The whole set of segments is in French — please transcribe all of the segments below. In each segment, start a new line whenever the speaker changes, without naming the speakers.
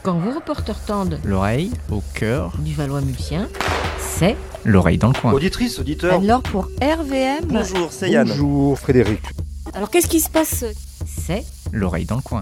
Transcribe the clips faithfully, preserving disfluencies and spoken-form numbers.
Quand vos reporters tendent
l'oreille au cœur
du Valois-Mulsien, c'est
l'oreille dans le coin.
Auditrice, auditeur.
Alors pour R V M.
Bonjour, c'est Yann.
Bonjour Frédéric.
Alors qu'est-ce qui se passe?
c'est
L'oreille dans le coin.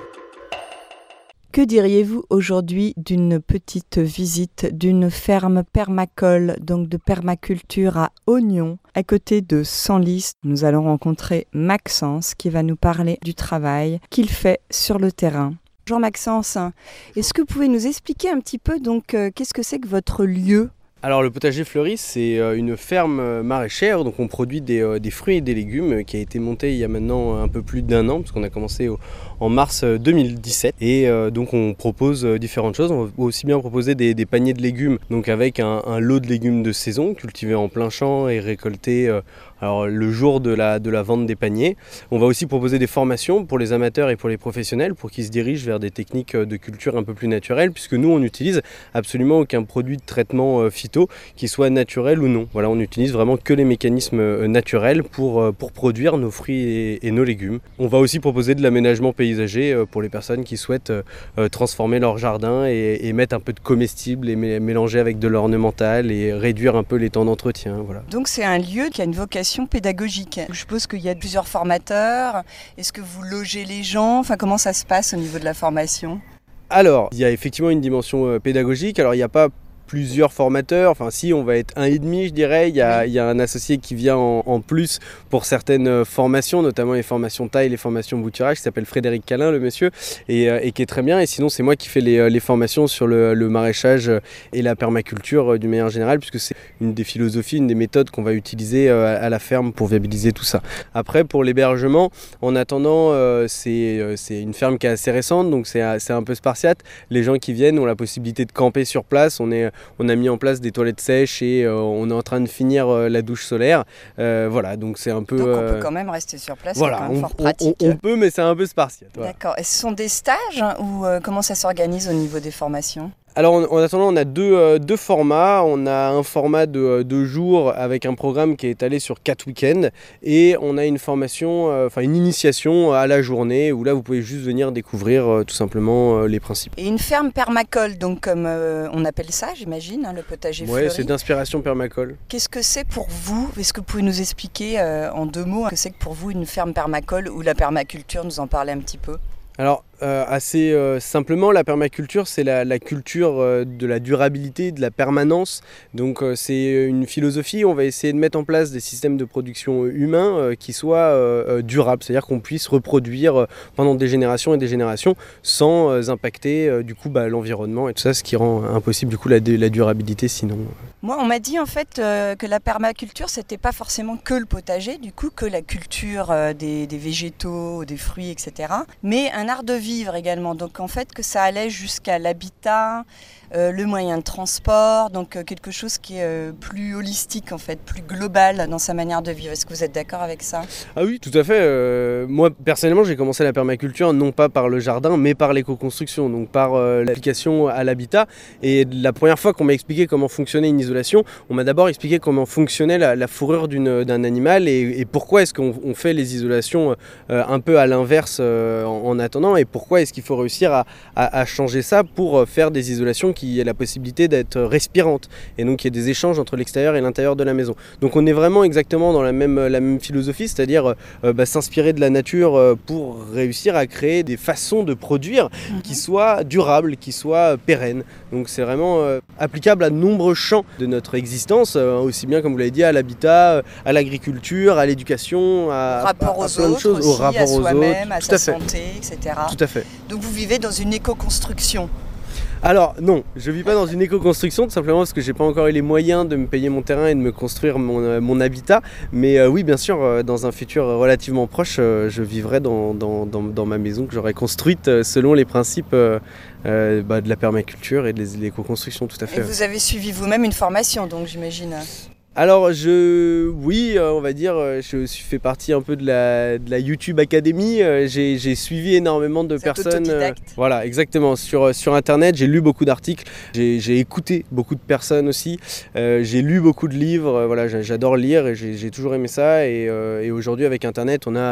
Que diriez-vous aujourd'hui d'une petite visite d'une ferme permacole, donc de permaculture à oignons, à côté de Senlis? Nous allons rencontrer Maxence qui va nous parler du travail qu'il fait sur le terrain. Bonjour Maxence, est-ce que vous pouvez nous expliquer un petit peu donc euh, qu'est-ce que c'est que votre lieu?
Alors le potager fleuri, c'est une ferme maraîchère, donc on produit des, euh, des fruits et des légumes qui a été montée il y a maintenant un peu plus d'un an, parce qu'on a commencé au, en mars deux mille dix-sept. Et euh, donc on propose différentes choses, on va aussi bien proposer des, des paniers de légumes, donc avec un, un lot de légumes de saison, cultivés en plein champ et récoltés euh, alors, le jour de la, de la vente des paniers. On va aussi proposer des formations pour les amateurs et pour les professionnels, pour qu'ils se dirigent vers des techniques de culture un peu plus naturelles, puisque nous on n'utilise absolument aucun produit de traitement euh, phyto, qui soit naturel ou non. Voilà, on utilise vraiment que les mécanismes naturels pour, pour produire nos fruits et, et nos légumes. On va aussi proposer de l'aménagement paysager pour les personnes qui souhaitent transformer leur jardin et, et mettre un peu de comestibles et mélanger avec de l'ornemental et réduire un peu les temps d'entretien. Voilà.
Donc c'est un lieu qui a une vocation pédagogique. Je suppose qu'il y a plusieurs formateurs. Est-ce que vous logez les gens? Enfin, comment ça se passe au niveau de la formation?
Alors, il y a effectivement une dimension pédagogique. Alors, il n'y a pas plusieurs formateurs, enfin si, on va être un et demi je dirais, il y a, il y a un associé qui vient en, en plus pour certaines formations, notamment les formations taille, les formations bouturage, qui s'appelle Frédéric Calin, le monsieur, et, et qui est très bien. Et sinon c'est moi qui fais les, les formations sur le, le maraîchage et la permaculture d'une manière générale, puisque c'est une des philosophies, une des méthodes qu'on va utiliser à la ferme pour viabiliser tout ça. Après, pour l'hébergement, en attendant, c'est, c'est une ferme qui est assez récente, donc c'est, c'est un peu spartiate. Les gens qui viennent ont la possibilité de camper sur place. On est On a mis en place des toilettes sèches et euh, on est en train de finir euh, la douche solaire. Euh, voilà, donc c'est un peu...
Donc on
euh...
peut quand même rester sur place,
voilà,
c'est quand même
on,
fort pratique.
On, on peut, mais c'est un peu spartiate. Voilà.
D'accord. Et ce sont des stages ou euh, comment ça s'organise au niveau des formations ?
Alors en, en attendant, on a deux, euh, deux formats. On a un format de deux jours avec un programme qui est étalé sur quatre week-ends, et on a une formation, euh, enfin une initiation à la journée où là vous pouvez juste venir découvrir euh, tout simplement euh, les principes.
Et une ferme permacole, donc comme euh, on appelle ça, j'imagine, hein, le potager
ouais,
fleuri.
C'est d'inspiration permacole.
Qu'est-ce que c'est pour vous? Est-ce que vous pouvez nous expliquer euh, en deux mots ce que c'est que pour vous une ferme permacole ou la permaculture, nous en parler un petit peu?
Alors, euh, assez euh, simplement, la permaculture, c'est la, la culture euh, de la durabilité, de la permanence. Donc, euh, c'est une philosophie. On va essayer de mettre en place des systèmes de production humains euh, qui soient euh, durables, c'est-à-dire qu'on puisse reproduire euh, pendant des générations et des générations sans euh, impacter euh, du coup bah, l'environnement et tout ça, ce qui rend impossible du coup la, la durabilité sinon.
Moi, on m'a dit en fait euh, que la permaculture, c'était pas forcément que le potager, du coup, que la culture euh, des, des végétaux, des fruits, et cetera, mais un art de vivre également. Donc en fait que ça allait jusqu'à l'habitat, euh, le moyen de transport, donc euh, quelque chose qui est euh, plus holistique en fait, plus global dans sa manière de vivre. Est-ce que vous êtes d'accord avec ça?
Ah oui, tout à fait. Euh, moi personnellement, j'ai commencé la permaculture non pas par le jardin, mais par l'éco-construction, donc par euh, l'application à l'habitat. Et la première fois qu'on m'a expliqué comment fonctionnait une isolation, on m'a d'abord expliqué comment fonctionnait la, la fourrure d'une, d'un animal et, et pourquoi est-ce qu'on on fait les isolations euh, un peu à l'inverse euh, en, en attendant, et pourquoi est-ce qu'il faut réussir à, à, à changer ça pour faire des isolations qui aient la possibilité d'être respirantes et donc qu'il y ait des échanges entre l'extérieur et l'intérieur de la maison. Donc on est vraiment exactement dans la même, la même philosophie, c'est-à-dire euh, bah, s'inspirer de la nature pour réussir à créer des façons de produire mmh. qui soient durables, qui soient pérennes. Donc c'est vraiment euh, applicable à de nombreux champs de notre existence, euh, aussi bien comme vous l'avez dit à l'habitat, à l'agriculture, à l'éducation, à,
au rapport
à, à
aux
plein
autres,
de choses,
aussi,
au rapport
à
aux
soi-même,
autres,
à
tout
sa
à fait.
santé, et cetera.
Tout à fait.
Donc vous vivez dans une éco-construction?
Alors non, je vis pas dans une éco-construction, tout simplement parce que j'ai pas encore eu les moyens de me payer mon terrain et de me construire mon, euh, mon habitat. Mais euh, oui, bien sûr, euh, dans un futur relativement proche, euh, je vivrai dans, dans, dans, dans ma maison que j'aurai construite euh, selon les principes euh, euh, bah, de la permaculture et de l'éco-construction, tout à fait.
Et vous avez suivi vous-même une formation, donc j'imagine?
Alors je, oui, euh, on va dire, euh, je suis fait partie un peu de la, de la YouTube Academy. Euh, j'ai, j'ai suivi énormément de
Vous
personnes.
Euh,
voilà, exactement. Sur sur Internet, j'ai lu beaucoup d'articles. J'ai, j'ai écouté beaucoup de personnes aussi. Euh, j'ai lu beaucoup de livres. Euh, voilà, j'adore lire et j'ai, j'ai toujours aimé ça. Et, euh, et aujourd'hui, avec Internet, on a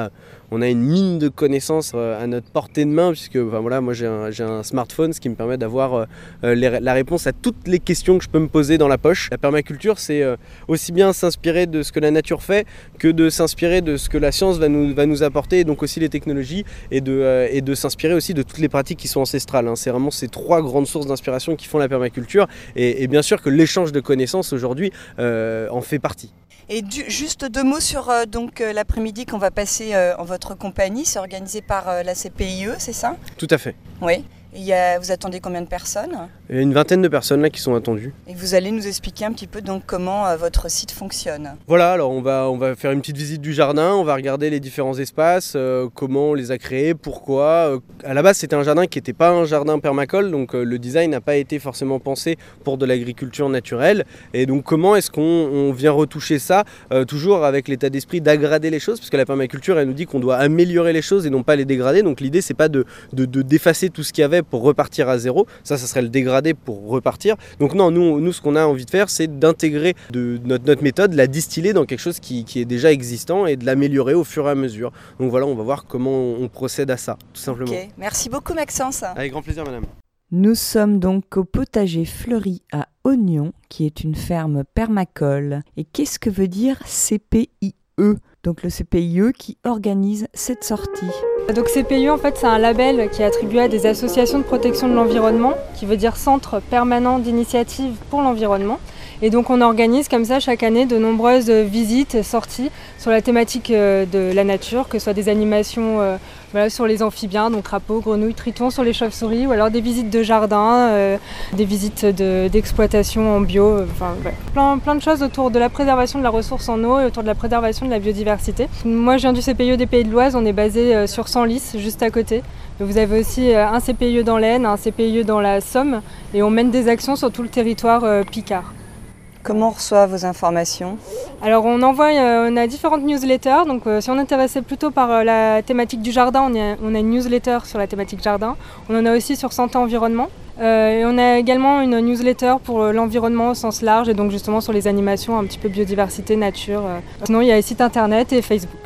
on a une mine de connaissances euh, à notre portée de main, puisque enfin, voilà, moi j'ai un, j'ai un smartphone, ce qui me permet d'avoir euh, les, la réponse à toutes les questions que je peux me poser dans la poche. La permaculture, c'est euh, aussi bien s'inspirer de ce que la nature fait que de s'inspirer de ce que la science va nous, va nous apporter, et donc aussi les technologies, et de, euh, et de s'inspirer aussi de toutes les pratiques qui sont ancestrales. Hein. C'est vraiment ces trois grandes sources d'inspiration qui font la permaculture, et, et bien sûr que l'échange de connaissances aujourd'hui euh, en fait partie.
Et du, juste deux mots sur euh, donc, euh, l'après-midi qu'on va passer euh, en votre compagnie. C'est organisé par euh, la C P I E, c'est ça ?
Tout à fait.
Oui. Il y a, vous attendez combien de personnes ?
Il y a une vingtaine de personnes là qui sont attendues.
Et vous allez nous expliquer un petit peu donc comment euh, votre site fonctionne.
Voilà, alors on va, on va faire une petite visite du jardin, on va regarder les différents espaces, euh, comment on les a créés, pourquoi. Euh, à la base c'était un jardin qui n'était pas un jardin permacole, donc euh, le design n'a pas été forcément pensé pour de l'agriculture naturelle. Et donc comment est-ce qu'on on vient retoucher ça, euh, toujours avec l'état d'esprit d'aggrader les choses, parce que la permaculture elle nous dit qu'on doit améliorer les choses et non pas les dégrader. Donc l'idée c'est pas de, de, de d'effacer tout ce qu'il y avait pour repartir à zéro, ça, ça serait le dégradé pour repartir. Donc non, nous, nous ce qu'on a envie de faire, c'est d'intégrer de notre, notre méthode, la distiller dans quelque chose qui, qui est déjà existant et de l'améliorer au fur et à mesure. Donc voilà, on va voir comment on procède à ça, tout simplement.
Ok, merci beaucoup Maxence.
Avec grand plaisir, madame.
Nous sommes donc au potager Fleuri à Ognon, qui est une ferme permacole. Et qu'est-ce que veut dire C P I E ? Donc le C P I E qui organise cette sortie.
Donc C P I E en fait c'est un label qui est attribué à des associations de protection de l'environnement, qui veut dire Centre permanent d'initiative pour l'environnement. Et donc on organise comme ça chaque année de nombreuses visites, sorties sur la thématique de la nature, que ce soit des animations euh, voilà, sur les amphibiens, donc crapauds, grenouilles, tritons, sur les chauves-souris, ou alors des visites de jardin, euh, des visites de, d'exploitation en bio, euh, enfin voilà. plein, plein de choses autour de la préservation de la ressource en eau et autour de la préservation de la biodiversité. Moi je viens du C P I E des Pays de l'Oise, on est basé euh, sur Senlis, juste à côté. Vous avez aussi euh, un C P I E dans l'Aisne, un C P I E dans la Somme, et on mène des actions sur tout le territoire euh, picard.
Comment on reçoit vos informations ?
Alors on envoie, euh, on a différentes newsletters, donc euh, si on est intéressé plutôt par euh, la thématique du jardin, on a, on a une newsletter sur la thématique jardin. On en a aussi sur santé environnement. Euh, et on a également une newsletter pour euh, l'environnement au sens large, et donc justement sur les animations, un petit peu biodiversité, nature. Euh. Sinon il y a les sites internet et Facebook.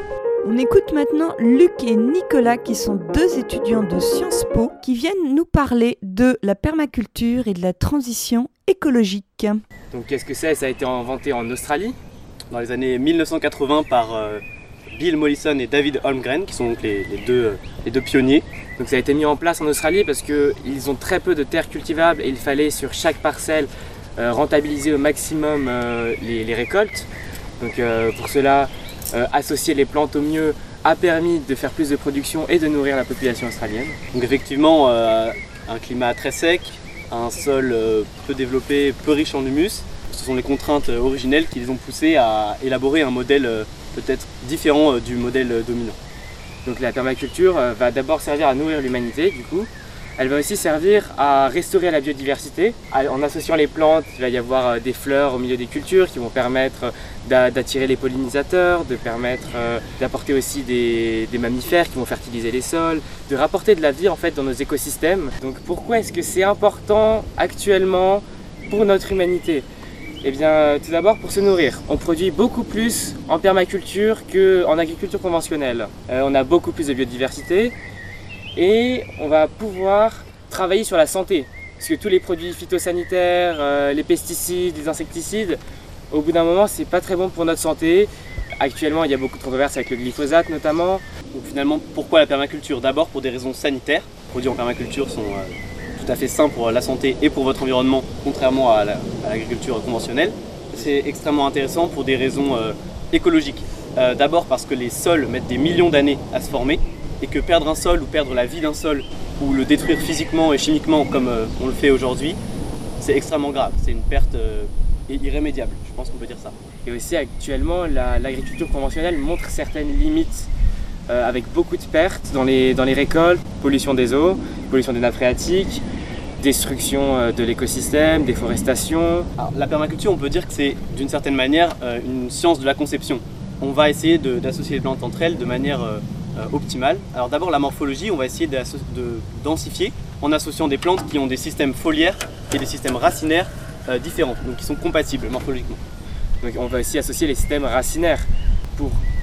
On écoute maintenant Luc et Nicolas qui sont deux étudiants de Sciences Po qui viennent nous parler de la permaculture et de la transition écologique.
Donc qu'est-ce que c'est ? Ça a été inventé en Australie dans les années mille neuf cent quatre-vingts par euh, Bill Mollison et David Holmgren qui sont donc les, les, deux, euh, les deux pionniers. Donc ça a été mis en place en Australie parce qu'ils ont très peu de terres cultivables et il fallait sur chaque parcelle euh, rentabiliser au maximum euh, les, les récoltes. Donc euh, pour cela, Euh, associer les plantes au mieux a permis de faire plus de production et de nourrir la population australienne.
Donc effectivement, euh, un climat très sec, un sol euh, peu développé, peu riche en humus, ce sont les contraintes euh, originelles qui les ont poussés à élaborer un modèle euh, peut-être différent euh, du modèle euh, dominant.
Donc la permaculture euh, va d'abord servir à nourrir l'humanité du coup. Elle va aussi servir à restaurer la biodiversité. En associant les plantes, il va y avoir des fleurs au milieu des cultures qui vont permettre d'attirer les pollinisateurs, de permettre d'apporter aussi des, des mammifères qui vont fertiliser les sols, de rapporter de la vie en fait dans nos écosystèmes. Donc pourquoi est-ce que c'est important actuellement pour notre humanité ? Eh bien, tout d'abord pour se nourrir. On produit beaucoup plus en permaculture qu'en agriculture conventionnelle. Euh, on a beaucoup plus de biodiversité. Et on va pouvoir travailler sur la santé, parce que tous les produits phytosanitaires, euh, les pesticides, les insecticides, au bout d'un moment, c'est pas très bon pour notre santé. Actuellement, il y a beaucoup de controverses avec le glyphosate notamment.
Donc finalement, pourquoi la permaculture ? D'abord pour des raisons sanitaires. Les produits en permaculture sont euh, tout à fait sains pour la santé et pour votre environnement, contrairement à, la, à l'agriculture conventionnelle. C'est extrêmement intéressant pour des raisons euh, écologiques. Euh, d'abord parce que les sols mettent des millions d'années à se former, et que perdre un sol ou perdre la vie d'un sol ou le détruire physiquement et chimiquement comme euh, on le fait aujourd'hui, c'est extrêmement grave, c'est une perte euh, irrémédiable, je pense qu'on peut dire ça.
Et aussi actuellement, la, l'agriculture conventionnelle montre certaines limites euh, avec beaucoup de pertes dans les, dans les récoltes, pollution des eaux, pollution des nappes phréatiques, destruction euh, de l'écosystème, déforestation.
Alors, la permaculture, on peut dire que c'est d'une certaine manière euh, une science de la conception. On va essayer de, d'associer les plantes entre elles de manière euh, Euh, optimale. Alors d'abord la morphologie, on va essayer de, de densifier en associant des plantes qui ont des systèmes foliaires et des systèmes racinaires euh, différents, donc qui sont compatibles morphologiquement.
Donc on va aussi associer les systèmes racinaires pour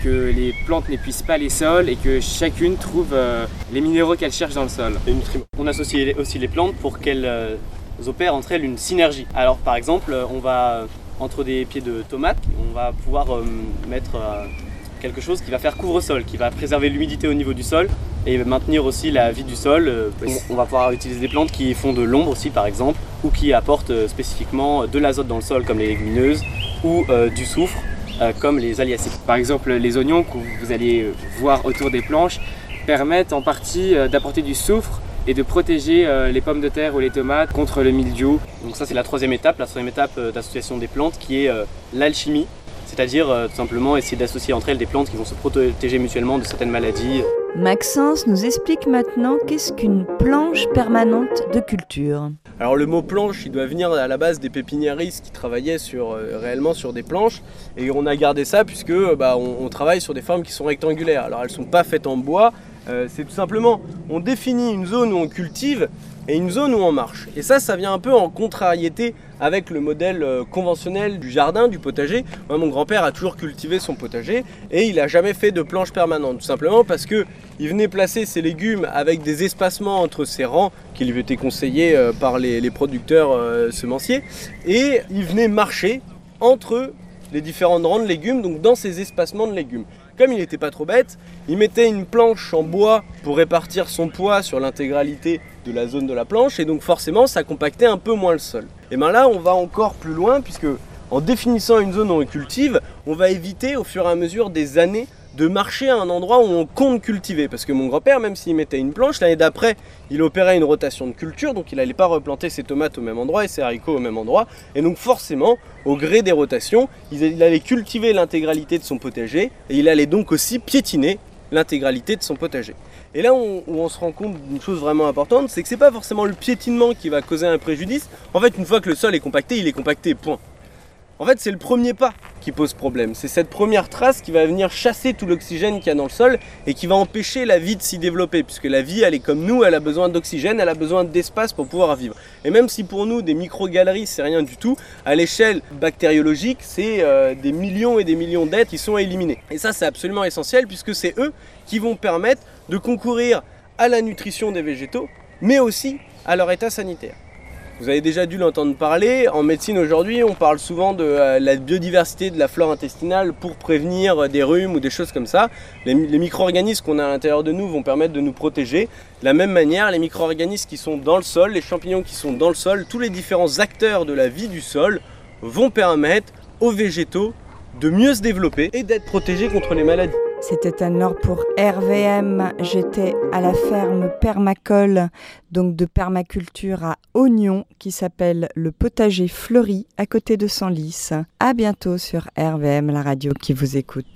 que les plantes n'épuisent pas les sols et que chacune trouve euh, les minéraux qu'elle cherche dans le sol.
Les nutriments. On associe aussi les plantes pour qu'elles euh, opèrent entre elles une synergie. Alors par exemple, on va, entre des pieds de tomates, on va pouvoir euh, mettre euh, quelque chose qui va faire couvre-sol, qui va préserver l'humidité au niveau du sol et maintenir aussi la vie du sol. On va pouvoir utiliser des plantes qui font de l'ombre aussi par exemple, ou qui apportent spécifiquement de l'azote dans le sol comme les légumineuses, ou euh, du soufre euh, comme les aliacées.
Par exemple, les oignons que vous allez voir autour des planches permettent en partie euh, d'apporter du soufre et de protéger euh, les pommes de terre ou les tomates contre le mildiou.
Donc ça c'est la troisième étape, la troisième étape euh, d'association des plantes qui est euh, l'alchimie. C'est-à-dire euh, tout simplement essayer d'associer entre elles des plantes qui vont se protéger mutuellement de certaines maladies.
Maxence nous explique maintenant qu'est-ce qu'une planche permanente de culture.
Alors le mot planche, il doit venir à la base des pépiniéristes qui travaillaient sur, euh, réellement sur des planches, et on a gardé ça puisque bah, on, on travaille sur des formes qui sont rectangulaires. Alors elles ne sont pas faites en bois, euh, c'est tout simplement, on définit une zone où on cultive et une zone où on marche. Et ça, ça vient un peu en contrariété avec le modèle euh, conventionnel du jardin, du potager. Moi, mon grand-père a toujours cultivé son potager et il n'a jamais fait de planche permanente, tout simplement parce que il venait placer ses légumes avec des espacements entre ses rangs qui lui étaient conseillés euh, par les, les producteurs euh, semenciers, et il venait marcher entre les différents rangs de légumes, donc dans ces espacements de légumes. Comme il n'était pas trop bête, il mettait une planche en bois pour répartir son poids sur l'intégralité de la zone de la planche, et donc forcément ça compactait un peu moins le sol. Et bien là on va encore plus loin, puisque en définissant une zone où on cultive, on va éviter au fur et à mesure des années de marcher à un endroit où on compte cultiver. Parce que mon grand-père, même s'il mettait une planche, l'année d'après, il opérait une rotation de culture, donc il n'allait pas replanter ses tomates au même endroit et ses haricots au même endroit. Et donc forcément, au gré des rotations, il allait cultiver l'intégralité de son potager, et il allait donc aussi piétiner l'intégralité de son potager. Et là où on, où on se rend compte d'une chose vraiment importante, c'est que c'est pas forcément le piétinement qui va causer un préjudice. En fait, une fois que le sol est compacté, il est compacté, point. En fait, c'est le premier pas qui pose problème. C'est cette première trace qui va venir chasser tout l'oxygène qu'il y a dans le sol et qui va empêcher la vie de s'y développer. Puisque la vie, elle est comme nous, elle a besoin d'oxygène, elle a besoin d'espace pour pouvoir vivre. Et même si pour nous, des micro-galeries, c'est rien du tout, à l'échelle bactériologique, c'est euh, des millions et des millions d'êtres qui sont éliminés. Et ça, c'est absolument essentiel puisque c'est eux qui vont permettre de concourir à la nutrition des végétaux, mais aussi à leur état sanitaire. Vous avez déjà dû l'entendre parler, en médecine aujourd'hui on parle souvent de euh, la biodiversité de la flore intestinale pour prévenir des rhumes ou des choses comme ça. Les, les micro-organismes qu'on a à l'intérieur de nous vont permettre de nous protéger. De la même manière, les micro-organismes qui sont dans le sol, les champignons qui sont dans le sol, tous les différents acteurs de la vie du sol vont permettre aux végétaux de mieux se développer et d'être protégés contre les maladies.
C'était alors pour R V M. J'étais à la ferme Permacole, donc de permaculture à oignons, qui s'appelle le potager fleuri à côté de Senlis. À bientôt sur R V M, la radio qui vous écoute.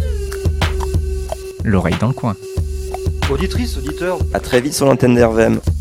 L'oreille dans le coin.
Auditrice, auditeur, à très vite sur l'antenne d'R V M.